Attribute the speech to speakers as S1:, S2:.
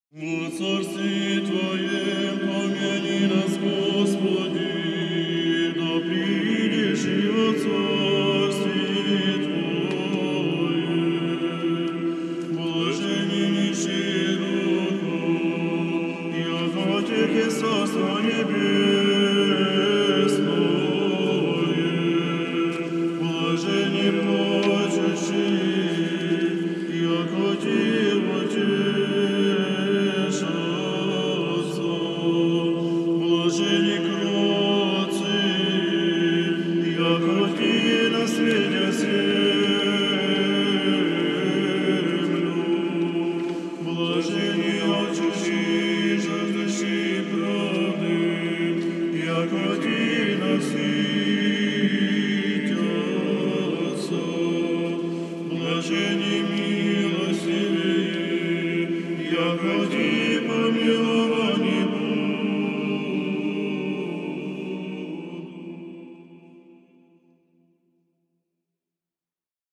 S1: Во Царстве Твоем помяни нас, Господи, да придешь и во Царстве Твоем. Блажени нищие духом, яко тех есть Царство Небесное. Блажени плачущие, яко те утешатся. Блажени кротцы, яко те наследят землю. Блажени алчущие, жаждущие правды, яко те насытятся. Блажени милостивые, яко те